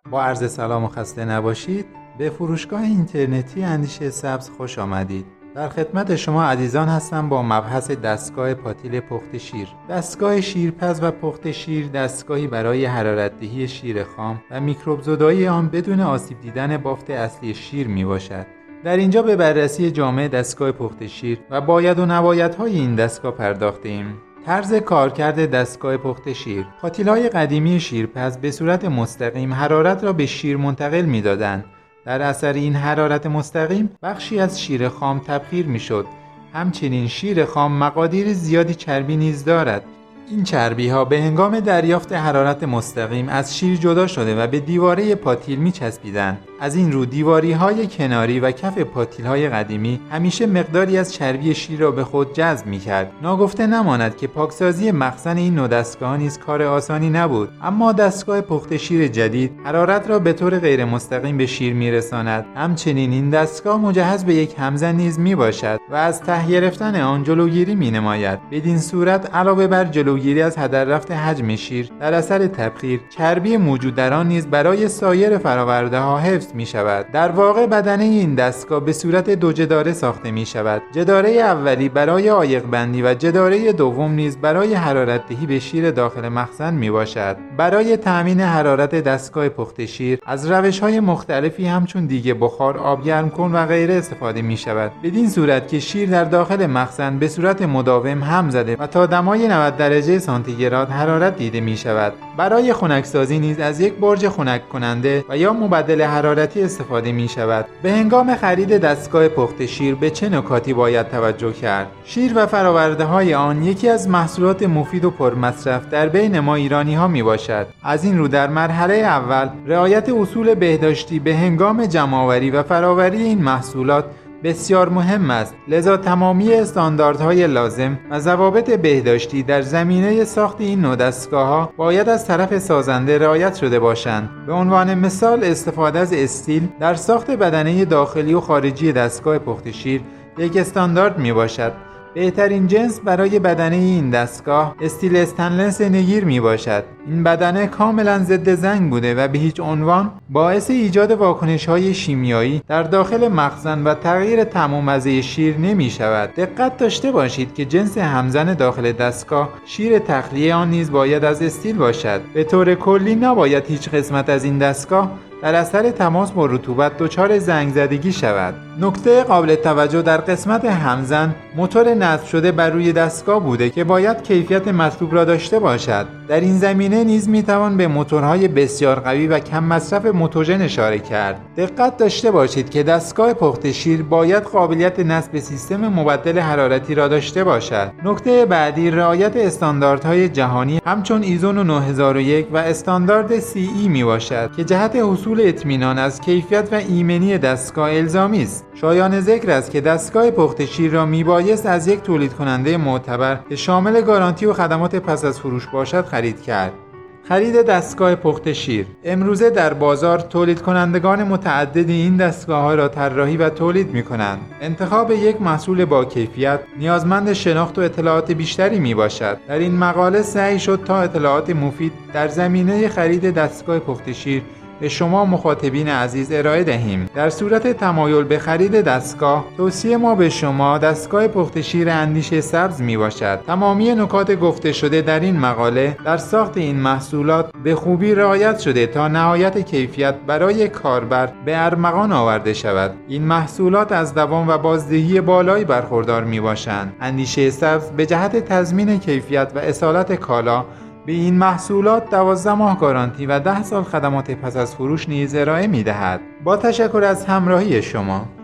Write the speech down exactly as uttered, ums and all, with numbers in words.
با عرض سلام و خسته نباشید. به فروشگاه اینترنتی اندیشه سبز خوش آمدید. در خدمت شما عزیزان هستم با مبحث دستگاه پاتیل پخت شیر. دستگاه شیرپز و پخت شیر دستگاهی برای حرارت‌دهی شیر خام و میکروب زدایی آن بدون آسیب دیدن بافت اصلی شیر می باشد. در اینجا به بررسی جامع دستگاه پخت شیر و باید و نبایدهای این دستگاه پرداختیم. طرز کارکرد دستگاه پخت شیر. پاتیل‌های قدیمی شیرپز به صورت مستقیم حرارت را به شیر منتقل می‌دادند. در اثر این حرارت مستقیم بخشی از شیر خام تبخیر می‌شد. همچنین شیر خام مقادیر زیادی چربی نیز دارد. این چربی ها به هنگام دریافت حرارت مستقیم از شیر جدا شده و به دیواره پاتیل می چسبیدند. از این رو دیواری های کناری و کف پاتیل های قدیمی همیشه مقداری از چربی شیر را به خود جذب می کرد. ناگفته نماند که پاکسازی مخزن این نوع دستگاه نیز کار آسانی نبود. اما دستگاه پخت شیر جدید حرارت را به طور غیر مستقیم به شیر می رساند. همچنین این دستگاه مجهز به یک همزن نیز می باشد و از ته گرفتن آن جلوگیری می نماید. بدین صورت علاوه بر جلو گیری از هدر رفت حجم شیر در اثر تبخیر، چربی موجود در آن نیز برای سایر فراورده ها حفظ می شود. در واقع بدنه این دستگاه به صورت دو جداره ساخته می شود. جداره اولی برای عایق بندی و جداره دوم نیز برای حرارت دهی به شیر داخل مخزن می باشد. برای تأمین حرارت دستگاه پخت شیر از روش های مختلفی همچون دیگ بخار، آب گرم کن و غیره استفاده می شود. بدین صورت که شیر در داخل مخزن به صورت مداوم هم زده و تا دمای نود درجه سانتیگراد حرارت دیده می شود. برای خنکسازی نیز از یک برج خنک کننده و یا مبدل حرارتی استفاده می شود. به هنگام خرید دستگاه پخت شیر به چه نکاتی باید توجه کرد؟ شیر و فراورده های آن یکی از محصولات مفید و پرمصرف در بین ما ایرانی ها می باشد. از این رو در مرحله اول رعایت اصول بهداشتی به هنگام جمع‌آوری و فراوری این محصولات بسیار مهم است. لذا تمامی استانداردهای لازم و ضوابط بهداشتی در زمینه ساخت این نوع دستگاه‌ها باید از طرف سازنده رعایت شده باشند. به عنوان مثال استفاده از استیل در ساخت بدنه داخلی و خارجی دستگاه پخت شیر یک استاندارد می باشد. بهترین جنس برای بدنه این دستگاه استیل استنلس نگیر می باشد. این بدنه کاملا ضد زنگ بوده و به هیچ عنوان باعث ایجاد واکنش‌های شیمیایی در داخل مخزن و تغییر طعم و مزه شیر نمی شود. دقت داشته باشید که جنس همزن داخل دستگاه شیر تخلیه آن نیز باید از استیل باشد. به طور کلی نباید هیچ قسمت از این دستگاه در اثر تماس با رطوبت دچار زنگ زدگی شود. نکته قابل توجه در قسمت همزن موتور نصب شده بر روی دستگاه بوده که باید کیفیت مطلوب را داشته باشد. در این زمینه نیز میتوان به موتورهای بسیار قوی و کم مصرف موتوژن اشاره کرد. دقت داشته باشید که دستگاه پخت شیر باید قابلیت نصب سیستم مبدل حرارتی را داشته باشد. نکته بعدی رعایت استانداردهای جهانی همچون ایزو نه هزار و یک و استاندارد سی ای می باشد که جهت حصول اطمینان از کیفیت و ایمنی دستگاه الزامی است. شایان ذکر است که دستگاه پخت شیر را میبایست از یک تولید کننده معتبر که شامل گارانتی و خدمات پس از فروش باشد خرید کرد. خرید دستگاه پخت شیر. امروزه در بازار تولید کنندگان متعددی این دستگاه ها را طراحی و تولید می کنند. انتخاب یک محصول با کیفیت نیازمند شناخت و اطلاعات بیشتری می باشد. در این مقاله سعی شد تا اطلاعات مفید در زمینه خرید دستگاه پخت شیر به شما مخاطبین عزیز ارائه دهیم. در صورت تمایل به خرید دستگاه، توصیه ما به شما دستگاه پخت شیر اندیشه سبز می باشد. تمامی نکات گفته شده در این مقاله در ساخت این محصولات به خوبی رعایت شده تا نهایت کیفیت برای کاربر به ارمغان آورده شود. این محصولات از دوام و بازدهی بالایی برخوردار می باشند. اندیشه سبز به جهت تضمین کیفیت و اصالت کالا به این محصولات دوازده ماه گارانتی و ده سال خدمات پس از فروش نیز ارائه می دهد. با تشکر از همراهی شما.